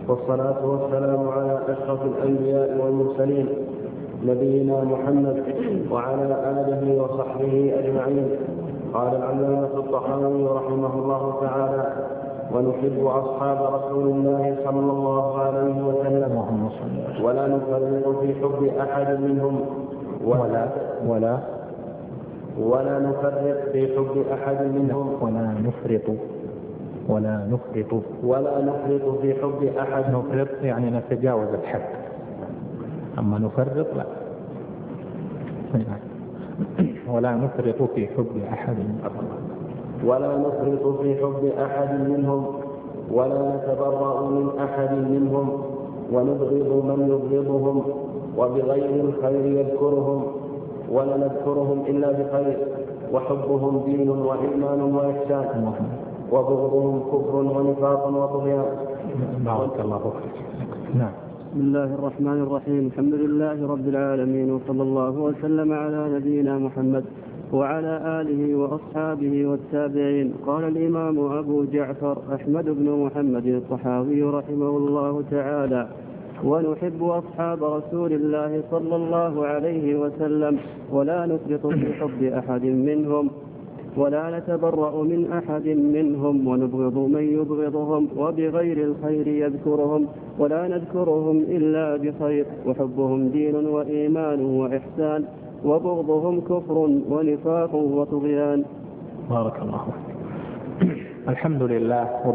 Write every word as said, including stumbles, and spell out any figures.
والصلاة والسلام على أشرف الأنبياء والمرسلين نبينا محمد وعلى آله وصحبه أجمعين. قال العلامة الطحاوي رحمه الله تعالى: ونحب أصحاب رسول الله صلى الله عليه وسلم ولا نفرط في حب أحد منهم ولا ولا ولا نفرط في حب أحد منهم ولا نفرط ولا نفرط ولا نفرط في حب أحد. نفرط يعني نتجاوز الحد، أما نفرط لا. ولا نفرط في حب أحد ولا نفرط في حب أحد منهم ولا نتبرأ من أحد منهم ونبغض من يبغضهم وبغير الخير يذكرهم ولا نذكرهم إلا بخير، وحبهم دين وإيمان وإحسان وبغضهم كفر ونفاق وطغيان. بارك الله فيك. نعم. بسم الله الرحمن الرحيم. الحمد لله رب العالمين، وصلى الله وسلم على نبينا محمد وعلى آله وأصحابه والتابعين. قال الإمام أبو جعفر أحمد بن محمد الطحاوي رحمه الله تعالى: ونحب أصحاب رسول الله صلى الله عليه وسلم ولا نفرط في حب أحد منهم ولا نتبرأ من أحد منهم ونبغض من يبغضهم وبغير الخير يذكرهم ولا نذكرهم إلا بخير، وحبهم دين وإيمان وإحسان وبغضهم كفر ونفاق وطغيان. بارك الله. الحمد لله.